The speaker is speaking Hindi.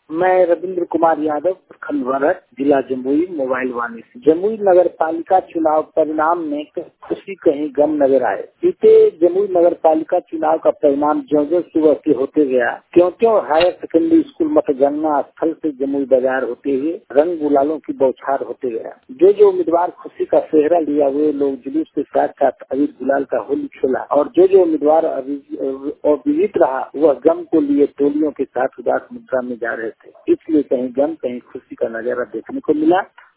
मैं रविंद्र कुमार यादव, प्रखंड वारठ, जिला जमुई, मोबाइल वाणी से। जमुई नगर पालिका चुनाव परिणाम में खुशी कहीं गम नजर आए। बीते जमुई नगर पालिका चुनाव का परिणाम ज्यों-ज्यों सुबह के होते गया, त्यों-त्यों हायर सेकेंडरी स्कूल मतगणना स्थल से जमुई बाजार होते हुए रंग गुलालों की बौछार होते गया। जो उम्मीदवार खुशी का सेहरा लिया वे लोग जुलूस के साथ साथ अबीर गुलाल का होली खेला, और जो उम्मीदवार विजित रहा वह गम को लिए टोलियों के साथ उदास मुद्रा में जा रहे थे। इसलिए कहीं गम कहीं खुशी का नजारा देखने को मिला।